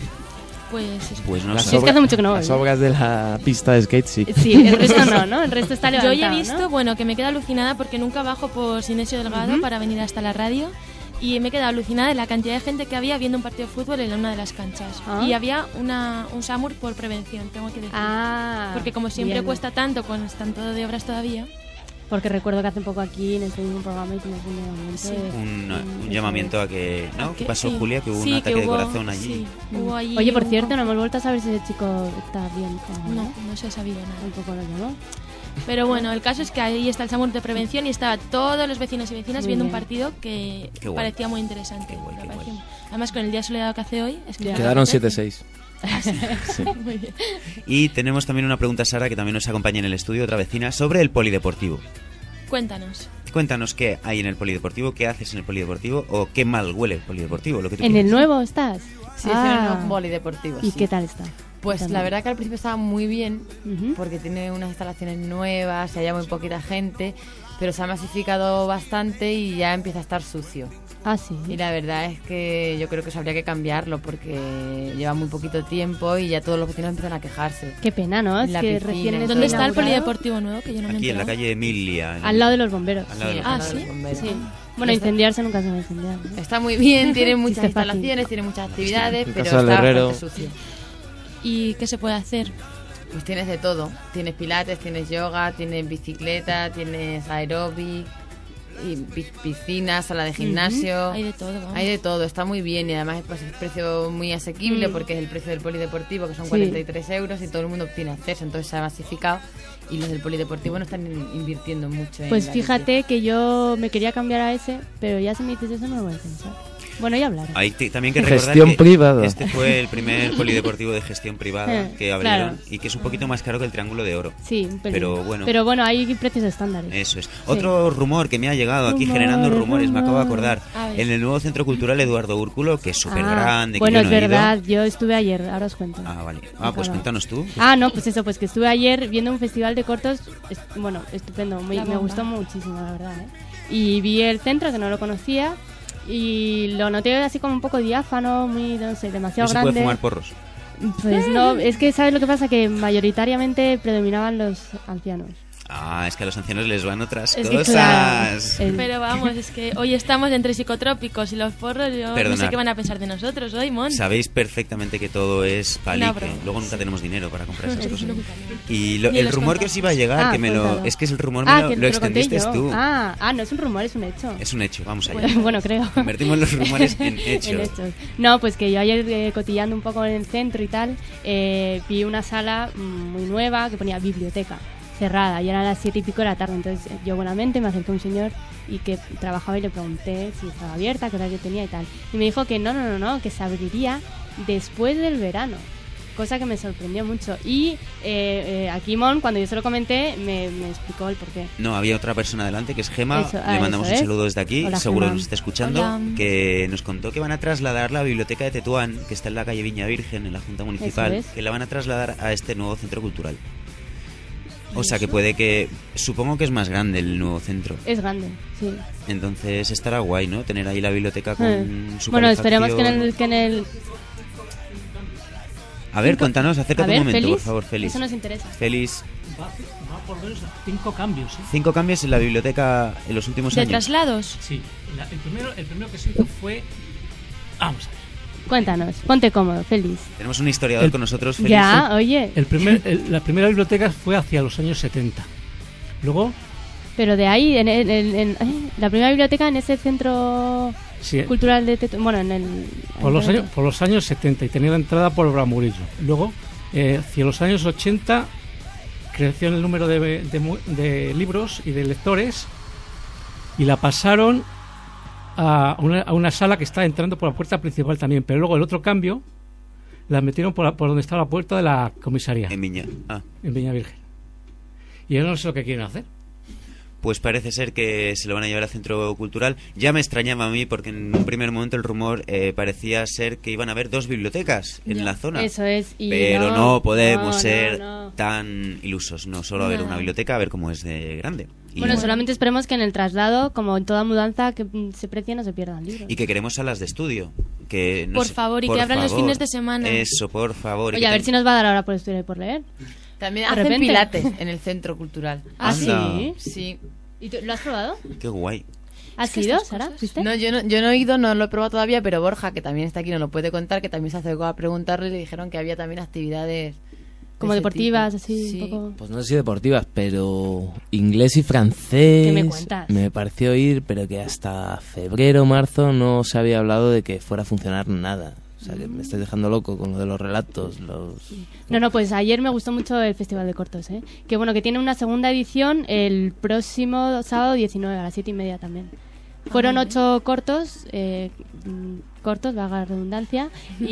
Pues, pues no las sé. obras, es que hace mucho que no voy. Las obras de la pista de skate, sí. Sí, el resto no, ¿no? El resto está levantado, yo ya he visto, ¿no? bueno, que me quedo alucinada porque nunca bajo por Sinesio Delgado uh-huh. para venir hasta la radio. Y me he quedado alucinada de la cantidad de gente que había viendo un partido de fútbol en una de las canchas. ¿Ah? Y había una, un SAMUR por prevención, tengo que decir. Ah, porque como siempre bien. cuesta tanto cuando están todo de obras todavía. Porque recuerdo que hace poco aquí en este mismo programa hicimos un llamamiento. Sí. De, un, un, un llamamiento a que... ¿No? ¿Qué pasó, sí. Julia? Que hubo sí, un ataque hubo, de corazón allí. Sí, hubo allí. Oye, por cierto, no hemos vuelto a saber si ese chico está bien. No, no, no se ha sabido nada. Tampoco lo llamó. Pero bueno, el caso es que ahí está el SAMUR de prevención y estaban todos los vecinos y vecinas muy viendo bien. un partido que qué parecía muy interesante. Guay, qué parecía... Además, con el día soleado que hace hoy... Es que quedaron siete seis. Sí. Muy bien. Y tenemos también una pregunta, Sara, que también nos acompaña en el estudio, otra vecina, sobre el polideportivo. Cuéntanos. Cuéntanos qué hay en el polideportivo, qué haces en el polideportivo o qué mal huele el polideportivo. Lo que tú ¿En quieras. el nuevo estás? Sí, ah. es en el nuevo polideportivo. ¿Y sí. qué tal está? Pues También. la verdad que al principio estaba muy bien, uh-huh. porque tiene unas instalaciones nuevas, hay muy poquita gente, pero se ha masificado bastante y ya empieza a estar sucio. Ah, sí. Y la verdad es que yo creo que eso habría que cambiarlo porque lleva muy poquito tiempo y ya todos los vecinos empiezan a quejarse. Qué pena, ¿no? Es la que piscina, recién ¿Dónde está el polideportivo nuevo? Que yo no me Aquí, en la enterado. calle Emilia. Al lado de los bomberos. Al lado de los Ah, bomberos. ¿sí? Bomberos. Sí. Bueno, incendiarse nunca se va a incendiar, ¿no? Está muy bien, tiene muchas Chiste instalaciones, fácil. tiene muchas actividades, En pero casa del está herrero. bastante sucio. ¿Y qué se puede hacer? Pues tienes de todo. Tienes pilates, tienes yoga, tienes bicicleta, tienes aeróbic, y pi- piscina, sala de gimnasio. Uh-huh. Hay de todo, vamos. Hay de todo, está muy bien y además pues, es un precio muy asequible Mm. porque es el precio del polideportivo, que son Sí. cuarenta y tres euros y todo el mundo tiene acceso, entonces se ha masificado y los del polideportivo no están in- invirtiendo mucho en Pues la fíjate que yo me quería cambiar a ese, pero ya si me dices eso no lo voy a pensar. Bueno, ya hablaré. Hay t- también que recordar Gestión que privada. este fue el primer polideportivo de gestión privada Eh, que abrieron claro. y que es un poquito más caro que el Triángulo de Oro. Sí, un pelín. Pero bueno. Pero bueno, hay precios estándares. Eso es. Otro rumor que me ha llegado aquí Rumores, generando rumores, me acabo de acordar. A ver. En el nuevo Centro Cultural Eduardo Úrculo, que es súper Ah, grande. bueno, que yo no es he ido. verdad, yo estuve ayer, ahora os cuento. Ah, vale. Ah, Acaba. pues cuéntanos tú. Ah, no, pues eso, pues que estuve ayer viendo un festival de cortos, es- bueno, estupendo, muy- La me bomba. gustó muchísimo, la verdad, ¿eh? Y vi el centro, que no lo conocía, y lo noté así como un poco diáfano, muy, no sé, No demasiado se grande. puede fumar porros. Pues no, es que ¿sabes lo que pasa? Que mayoritariamente predominaban los ancianos. Ah, es que a los ancianos les van otras Es que cosas. claro, el- Pero vamos, es que hoy estamos entre psicotrópicos y los porros, yo no Perdonad. sé qué van a pensar de nosotros hoy, Mon. Sabéis perfectamente que todo es palique. Una broma. Luego nunca tenemos dinero para comprar esas cosas. Nunca. Y lo- Ni el los rumor que os iba a llegar, Ah, que me lo, cuéntalo. es que es el rumor, Ah, me lo, que lo te lo conté extendiste yo. tú. Ah, ah, no es un rumor, es un hecho. Es un hecho, vamos allá. Bueno, bueno, creo. Convertimos los rumores en hechos. En hechos. No, pues que yo ayer eh, cotillando un poco en el centro y tal, eh, vi una sala mm, muy nueva que ponía biblioteca. O cerrada y eran las siete y pico de la tarde. Entonces yo buenamente me acerqué a un señor y que trabajaba y le pregunté si estaba abierta, qué horario tenía y tal. Y me dijo que no, no, no, no, que se abriría después del verano. Cosa que me sorprendió mucho. Y eh, eh, aquí Mon, cuando yo se lo comenté, me, me explicó el porqué. No, había otra persona delante que es Gema. Eso, ah, Le mandamos eso un es. saludo desde aquí. Hola, seguro Gema. nos está escuchando. Hola. Que nos contó que van a trasladar la biblioteca de Tetuán, que está en la calle Viña Virgen, en la Junta Municipal, Eso es. que la van a trasladar a este nuevo centro cultural. O sea que puede que... Supongo que es más grande el nuevo centro. Es grande, sí. Entonces estará guay, ¿no? Tener ahí la biblioteca con Eh. su Bueno, esperemos que en calefacción. el... Que en el A ver, Cinco- cuéntanos, acércate A ver, un momento, Félix, por favor, Félix. eso nos interesa. Félix, Va, va por lo menos cinco cambios. ¿eh? cinco cambios en la biblioteca en los últimos ¿De años. traslados? Sí, la- el, primero, el primero que se hizo fue... Vamos a ver. Cuéntanos, ponte cómodo, feliz. Tenemos un historiador El- con nosotros, Félix. Ya, oye. El primer, el- la primera biblioteca fue hacia los años setenta. Luego, Pero de ahí, en, en- en- en- ay, la primera biblioteca en ese centro sí, cultural de Tetuán, bueno, en el... por los, en- años, por los años setenta y tenía la entrada por Bramurillo. Luego, eh, hacia los años ochenta, creció el número de, de mu- de libros y de lectores y la pasaron a una, a una sala que está entrando por la puerta principal también. Pero luego el otro cambio la metieron por, la- por donde está la puerta de la comisaría. En Viña. Ah. En Viña Virgen. Y yo no sé lo que quieren hacer. Pues parece ser que se lo van a llevar al centro cultural. Ya me extrañaba a mí porque en un primer momento el rumor eh, parecía ser que iban a haber dos bibliotecas en Ya. la zona. Eso es. Y Pero no, no, podemos no, no, ser no. tan ilusos. No solo a ver No. una biblioteca, a ver cómo es de grande. Y, Bueno, solamente esperemos que en el traslado, como en toda mudanza que mm, se precie, no se pierdan libros. y que queremos salas de estudio. Que no Por sé- favor, y por que abran los favor. fines de semana. Eso, por favor. y Oye, que a ver ten- si nos va a dar ahora por estudiar y por leer. También De hacen repente. pilates en el centro cultural. ¿Ah, Anda. sí? Sí. ¿Y tú, lo has probado? Qué guay. ¿Has Es que ido, estas Sara? cosas- ¿Fuiste? No, yo no, yo no he ido, no lo he probado todavía, pero Borja, que también está aquí, no lo puede contar, que también se acercó a preguntarle y le dijeron que había también actividades... de Como ese deportivas, tipo. así, Sí. un poco... Pues no sé si deportivas, pero inglés y francés. ¿Qué me cuentas? Me pareció ir, pero que hasta febrero o marzo no se había hablado de que fuera a funcionar nada. O sea, que me estoy dejando loco con lo de los relatos, los... No, no, pues ayer me gustó mucho el Festival de Cortos, ¿eh? Que bueno, que tiene una segunda edición el próximo sábado diecinueve a las siete y media también. Fueron muy bien. ocho cortos, eh, mm, cortos, vaga la redundancia,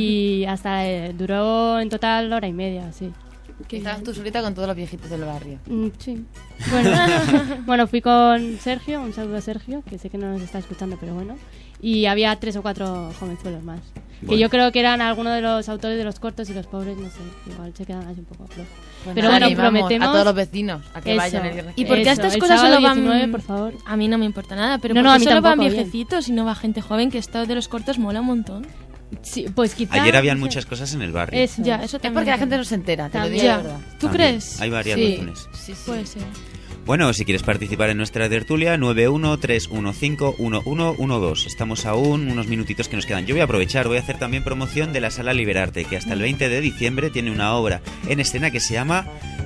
y hasta eh, duró en total hora y media, sí. Que estabas tú solita con todos los viejitos del barrio. Mm, sí. Bueno, bueno, fui con Sergio, un saludo a Sergio, que sé que no nos está escuchando, pero bueno. Y había tres o cuatro jovenzuelos más. Que Bueno. yo creo que eran algunos de los autores de los cortos y los pobres, no sé, igual se quedan así un poco flojos. Pues Pero nada, bueno, animamos prometemos... a todos los vecinos a que Eso. vayan el viernes ¿Y que por qué a viene. estas el cosas sábado solo van...? diecinueve, por favor. A mí no me importa nada, pero No, ¿por no, qué a mí solo van tampoco, bien. viejecitos y no va gente joven? Que esto de los cortos mola un montón. Sí, pues quizá... Ayer habían no sé. muchas cosas en el barrio. Eso. Ya, eso Es también. porque la gente no se entera, te lo digo Ya. de verdad. ¿Tú También. crees? Hay varias Sí. razones. Sí, sí. Puede ser. Bueno, si quieres participar en nuestra tertulia, nueve uno tres uno cinco uno uno uno dos. Estamos aún unos minutitos que nos quedan. Yo voy a aprovechar, voy a hacer también promoción de la Sala Liberarte, que hasta el veinte de diciembre tiene una obra en escena que se llama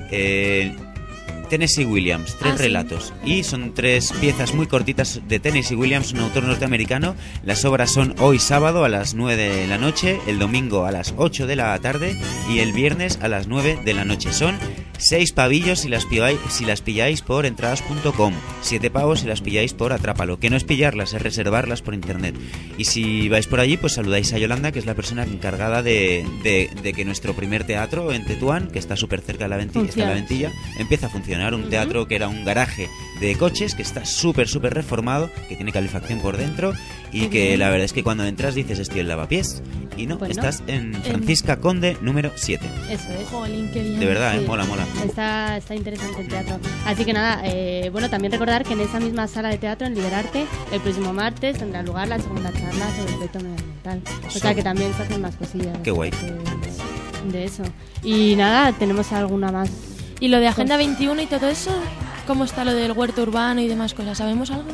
eh, Tennessee Williams, tres Ah, sí. relatos. Y son tres piezas muy cortitas de Tennessee Williams, un autor norteamericano. Las obras son hoy sábado a las nueve de la noche, el domingo a las ocho de la tarde y el viernes a las nueve de la noche. Son seis pavillos si las pilláis, si las pilláis por entradas punto com, siete pavos si las pilláis por Atrápalo, que no es pillarlas, es reservarlas por internet. Y si vais por allí, pues saludáis a Yolanda, que es la persona encargada de, de, de que nuestro primer teatro en Tetuán, que está súper cerca de la Ventilla, está en la Ventilla, empieza a funcionar. Un teatro que era un garaje de coches, que está súper, súper reformado, que tiene calefacción por dentro y Qué que bien. la verdad es que cuando entras dices estoy en Lavapiés y no, Pues no. estás en Francisca Conde número siete. Eso es. Jolín, qué bien. De verdad, Sí. ¿eh? Mola, mola. Está, está interesante el teatro. Así que nada, eh, bueno, también recordar que en esa misma sala de teatro, en Liberarte, el próximo martes tendrá lugar la segunda charla sobre el reto medioambiental. O sea So- que también se hacen más cosillas. Qué guay. De, de eso. Y nada, tenemos alguna más. ¿Y lo de Agenda veintiuno y todo eso? ¿Cómo está lo del huerto urbano y demás cosas? ¿Sabemos algo?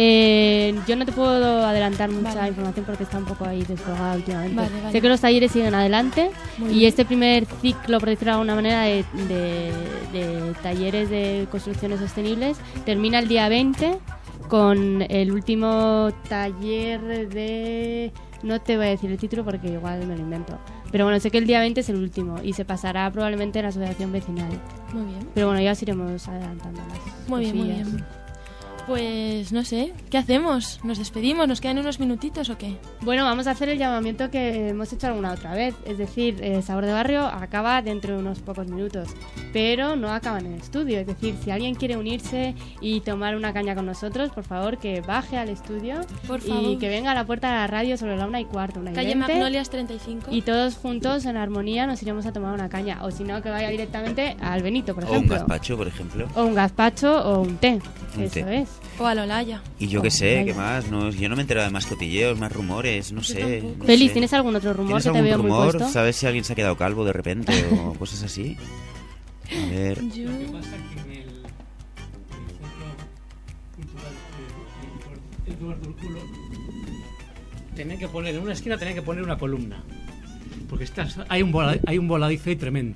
Eh, yo no te puedo adelantar mucha Vale. información porque está un poco ahí descolgada últimamente. Vale, vale. Sé que los talleres siguen adelante Muy y bien. este primer ciclo, por decirlo de alguna manera, de, de- de talleres de construcciones sostenibles termina el día veinte con el último taller de... No te voy a decir el título porque igual me lo invento. Pero bueno, sé que el día veinte es el último y se pasará probablemente en la asociación vecinal. Muy bien. Pero bueno, ya os iremos adelantando más. Muy bien, muy bien. Pues no sé, ¿qué hacemos? ¿Nos despedimos? ¿Nos quedan unos minutitos o qué? Bueno, vamos a hacer el llamamiento que hemos hecho alguna otra vez. Es decir, eh, Sabor de Barrio acaba dentro de unos pocos minutos, pero no acaba en el estudio. Es decir, si alguien quiere unirse y tomar una caña con nosotros, por favor, que baje al estudio por favor. Y que venga a la puerta de la radio sobre la una y cuarto. Una y Calle veinte, Magnolias treinta y cinco. Y todos juntos, en armonía, nos iremos a tomar una caña. O si no, que vaya directamente al Benito, por o ejemplo. O un gazpacho, por ejemplo. O un gazpacho o un té. Un Eso té. es. O a Lolaya. Y yo qué sé, ¿qué más? No, yo no me he enterado de más cotilleos, más rumores, no sé. No Félix, sé. ¿tienes algún otro rumor ¿Tienes que te algún veo rumor? muy puesto? ¿Sabes si alguien se ha quedado calvo de repente o cosas así? A ver. Yo... Lo que pasa es que en el, en el centro cultural el lugar del culo tenían que poner, en una esquina tenían que poner una columna. Porque estás, hay, un vola, hay un voladizo ahí tremendo.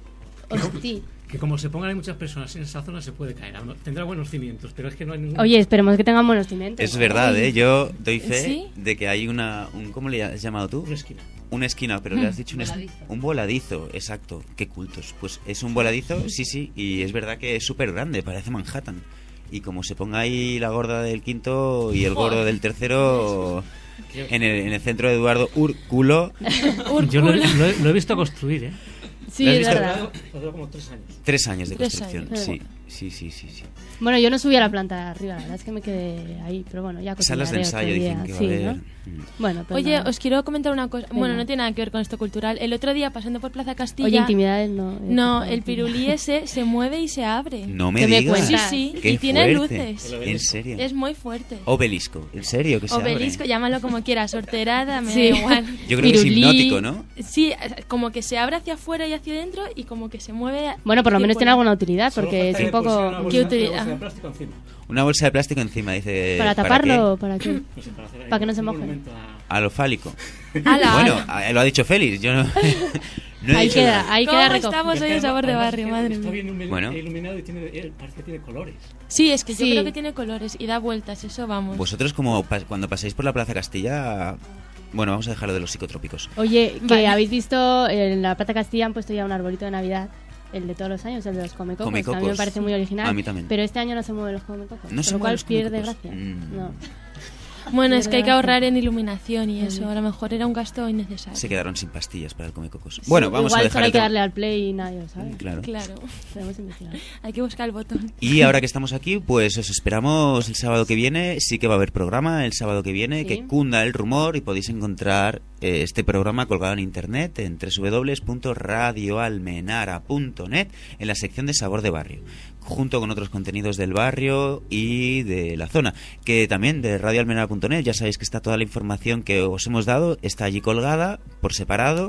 Hostia. Que como se pongan ahí muchas personas en esa zona se puede caer. Tendrá buenos cimientos, pero es que no hay ningún... Oye, esperemos que tengan buenos cimientos. Es verdad, ¿eh? Yo doy fe ¿Sí? de que hay una... Un, ¿Cómo le has llamado tú? Una esquina. Una esquina, pero le has dicho un, es, Voladizo. un voladizo, exacto. Qué cultos. Pues es un voladizo, sí, sí, y es verdad que es súper grande, parece Manhattan. Y como se ponga ahí la gorda del quinto y el gordo del tercero... En el, en el centro de Eduardo Úrculo. Yo lo, lo, he, lo he visto construir, ¿eh? Sí, es verdad. Duró como tres años. Tres años de Tres construcción, años. sí, sí, sí, sí, sí. Bueno, yo no subí a la planta de arriba, la verdad es que me quedé ahí, pero bueno, ya Salas de cocinaré ensayo otro dicen día. que va Sí, a haber. ¿no? Bueno, pues Oye, nada. os quiero comentar una cosa. Venga. Bueno, no tiene nada que ver con esto cultural. El otro día, pasando por Plaza Castilla... Oye, intimidades no. No, el pirulí ese se mueve y se abre. No me ¿Qué me digas. Sí, sí, Qué y tiene fuerte. luces. ¿En serio? Es muy fuerte. Obelisco, ¿en serio que se Obelisco, abre? llámalo como quieras, sorterada, me Sí. da igual. Yo creo que es Pirulí. hipnótico, ¿no? Sí, como que se abre hacia afuera y hacia adentro y como que se mueve... Bueno, por lo menos tiene circular. alguna utilidad, porque es un poco... Una ¿Qué bolsa, utilidad? una bolsa de plástico encima. Una bolsa de plástico encima, dice. ¿Para qué? taparlo o para qué? No sé, para, hacer ahí Para que no se un moje. monumento a- A lo fálico. Ala, Bueno, ala. a- lo ha dicho Félix, yo no, no he Ahí dicho queda, nada. ahí ¿Cómo queda recogido. estamos hoy en Sabor de Además, Barrio, que madre Está mía? bien ilumi- Bueno. iluminado y tiene, eh, parece que tiene colores. Sí, es que yo Sí. creo que tiene colores y da vueltas, eso vamos. Vosotros, como pa- cuando paséis por la Plaza Castilla. Bueno, vamos a dejar lo de los psicotrópicos. Oye, que Vale. habéis visto en la Plaza Castilla han puesto ya un arbolito de Navidad, el de todos los años, el de los comecocos, que a mí me Comecocos. parece muy original. A mí también. Pero este año no se mueven los comecocos, No se por lo mueven cual los pierde comecocos. gracia. Mm. No. Bueno, es que hay que Pierde ahorrar gracia. en iluminación y eso. A lo mejor era un gasto innecesario. Se quedaron sin pastillas para el comecocos. Bueno, vamos Igual a dejar solo hay el que tema. darle al play y nadie lo sabe. Claro. Claro, Podemos investigar. hay que buscar el botón. Y ahora que estamos aquí, pues os esperamos el sábado que viene. Sí que va a haber programa el sábado que viene, Sí. que cunda el rumor y podéis encontrar eh, este programa colgado en internet en doble u doble u doble u punto radio almenara punto net en la sección de Sabor de Barrio, junto con otros contenidos del barrio y de la zona, que también de radio almenara punto net, ya sabéis que está toda la información que os hemos dado, está allí colgada por separado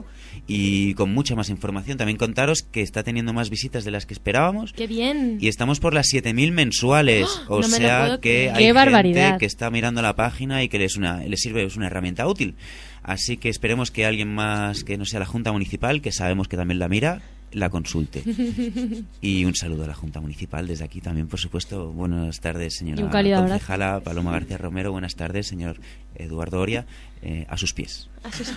y con mucha más información. También contaros que está teniendo más visitas de las que esperábamos. ¡Qué bien! Y estamos por las siete mil mensuales, ¡Ah! o No me lo sea puedo que creer. hay ¡Qué gente barbaridad! que está mirando la página y que les, una, les sirve, es una herramienta útil. Así que esperemos que alguien más que no sea la Junta Municipal, que sabemos que también la mira, la consulte. Y un saludo a la Junta Municipal desde aquí también, por supuesto. Buenas tardes, señora Y un cálido abrazo. concejala Paloma García Romero. Buenas tardes, señor Eduardo Oria. Eh, a sus pies. A sus-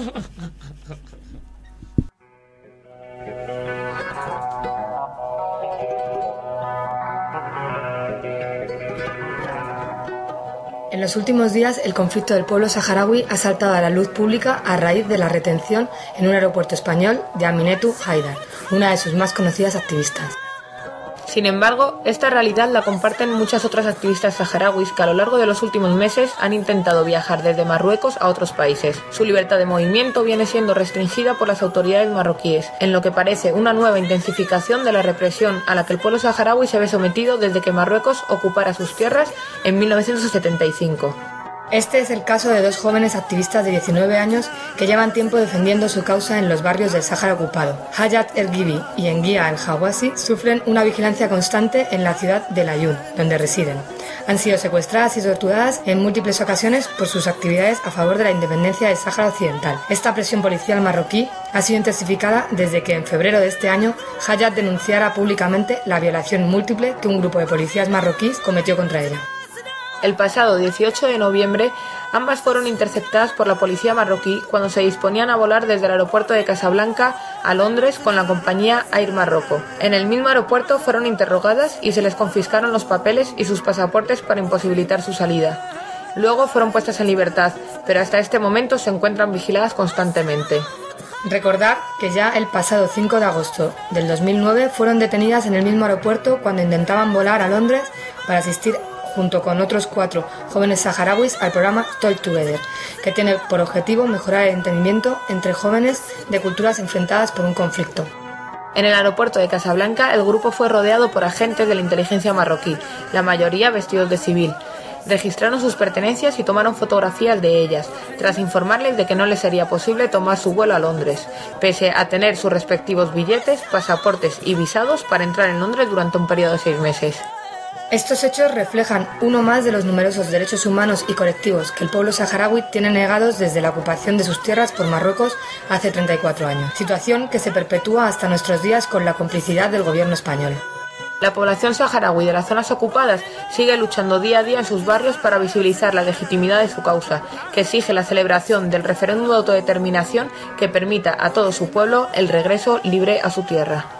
En los últimos días, el conflicto del pueblo saharaui ha saltado a la luz pública a raíz de la retención en un aeropuerto español de Aminetou Haidar, una de sus más conocidas activistas. Sin embargo, esta realidad la comparten muchas otras activistas saharauis que a lo largo de los últimos meses han intentado viajar desde Marruecos a otros países. Su libertad de movimiento viene siendo restringida por las autoridades marroquíes, en lo que parece una nueva intensificación de la represión a la que el pueblo saharaui se ve sometido desde que Marruecos ocupara sus tierras en mil novecientos setenta y cinco. Este es el caso de dos jóvenes activistas de diecinueve años que llevan tiempo defendiendo su causa en los barrios del Sáhara ocupado. Hayat El-Gibi y Enguia El-Hawasi sufren una vigilancia constante en la ciudad de Layún, donde residen. Han sido secuestradas y torturadas en múltiples ocasiones por sus actividades a favor de la independencia del Sáhara Occidental. Esta presión policial marroquí ha sido intensificada desde que en febrero de este año Hayat denunciara públicamente la violación múltiple que un grupo de policías marroquíes cometió contra ella. El pasado dieciocho de noviembre, Ambas fueron interceptadas por la policía marroquí cuando se disponían a volar desde el aeropuerto de Casablanca a Londres con la compañía Air Marroco. En el mismo aeropuerto fueron interrogadas y se les confiscaron los papeles y sus pasaportes para imposibilitar su salida. Luego fueron puestas en libertad, pero hasta este momento se encuentran vigiladas constantemente. Recordar que ya el pasado cinco de agosto del dos mil nueve fueron detenidas en el mismo aeropuerto cuando intentaban volar a Londres para asistir junto con otros cuatro jóvenes saharauis al programa Talk Together, que tiene por objetivo mejorar el entendimiento entre jóvenes de culturas enfrentadas por un conflicto. En el aeropuerto de Casablanca, el grupo fue rodeado por agentes de la inteligencia marroquí, la mayoría vestidos de civil. Registraron sus pertenencias y tomaron fotografías de ellas, tras informarles de que no les sería posible tomar su vuelo a Londres, pese a tener sus respectivos billetes, pasaportes y visados para entrar en Londres durante un periodo de seis meses. Estos hechos reflejan uno más de los numerosos derechos humanos y colectivos que el pueblo saharaui tiene negados desde la ocupación de sus tierras por Marruecos hace treinta y cuatro años, situación que se perpetúa hasta nuestros días con la complicidad del gobierno español. La población saharaui de las zonas ocupadas sigue luchando día a día en sus barrios para visibilizar la legitimidad de su causa, que exige la celebración del referéndum de autodeterminación que permita a todo su pueblo el regreso libre a su tierra.